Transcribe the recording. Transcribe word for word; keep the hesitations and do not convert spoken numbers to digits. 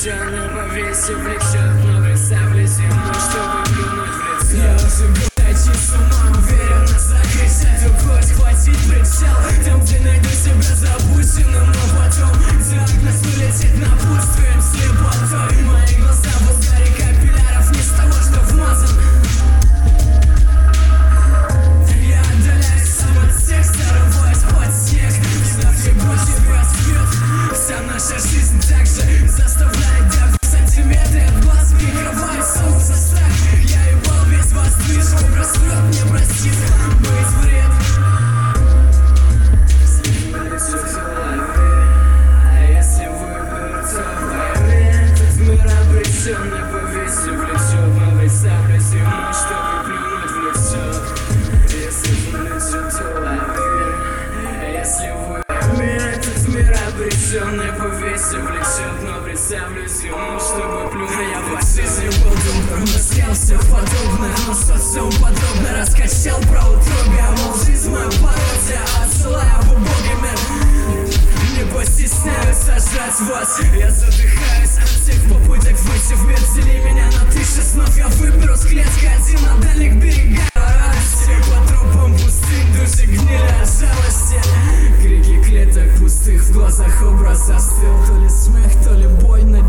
обреченно повесив влечет новый сабли зимой, чтобы плюнуть в лицо. Я уже блядь, с ума уверенно закричать рукой, схватить прицел там, где найду себя запущенным, но потом диагноз вылетит напутствием слепотой. Мои глаза в ударе капилляров не с того, что вмазан. Я отдаляюсь сам от секса, рваюсь под снег, ставь ебучий просвет. Вся наша жизнь так же заставляет делать сантиметры от глаз, прикрывает солнце страх. Я ебал весь воздвиж, образ врет, не простит быть вред. А если выберу, то поверь, этот мир обреченный повесив влечет новый саблю зимой, чтобы плюнуть в лицо. Если влечет, то поверь, а если выберу, этот мир обреченный повесив влечет новый саблю зимой, чтобы плюнуть в лицо. А я по жизни был думаю, мыслял все подобное, но социум подробно раскачал про утробие. Мол, жизнь моя пародия, отсылая в убогий мир. Не постесняюсь сожрать вас. Я задыхаюсь от всех попыток выйти в мир. Дели меня на тысячи снов. Я выберу с клетки один на дальних берегах радости. По тропам пустынь души гнили от жалости. Крики клеток пустых, в глазах образ застыл. То ли смех, то ли боль, но